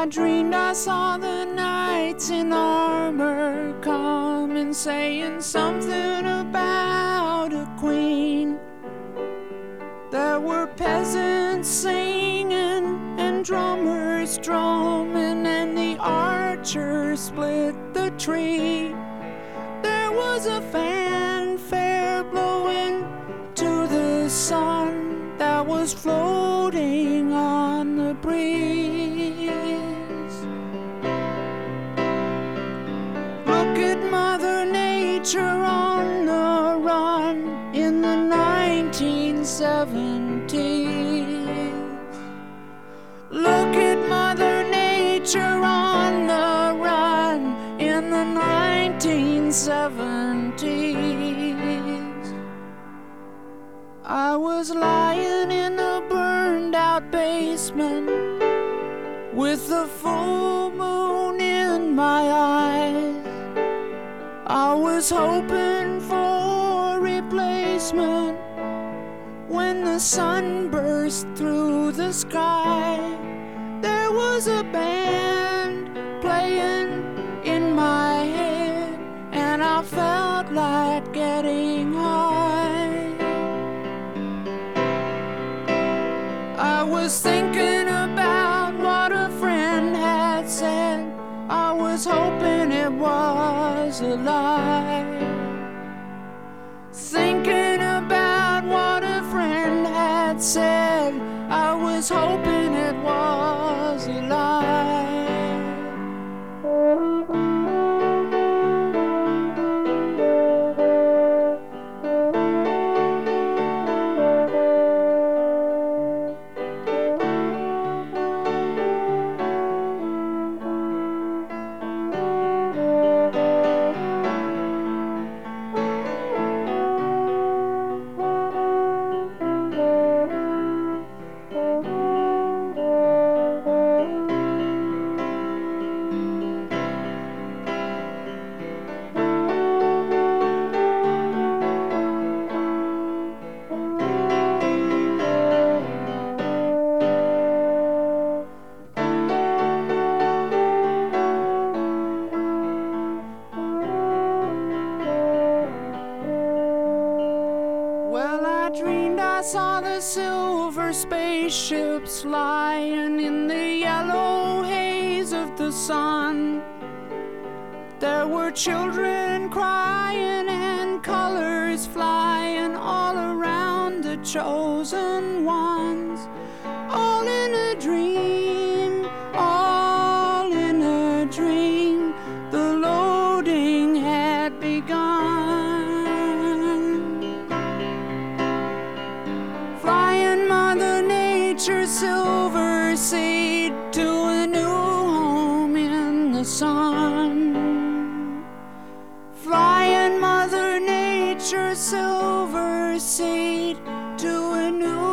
I dreamed I saw the knights in armor coming, saying something about a queen. There were peasants singing and drummers drumming, and the archers split the tree. There was a fanfare blowing to the sun that was floating on the breeze. Look at Mother Nature on the run in the 1970s. Look at Mother Nature on the run in the 1970s. I was lying in a burned out basement with the full moon in my eyes. I was hoping for replacement when the sun burst through the sky. There was a band playing in my head, and I felt like getting high. I was thinking about what a friend had said. I was hoping it was a lie. Thinking about what a friend had said, I was hoping it was a lie. I saw the silver spaceships lying in the yellow haze of the sun. There were children crying and colors flying all around the chosen ones. All in a dream, all in a dream. The loading had begun. Flying Mother Nature's silver seed to a new home in the sun. Flying Mother Nature's silver seed to a new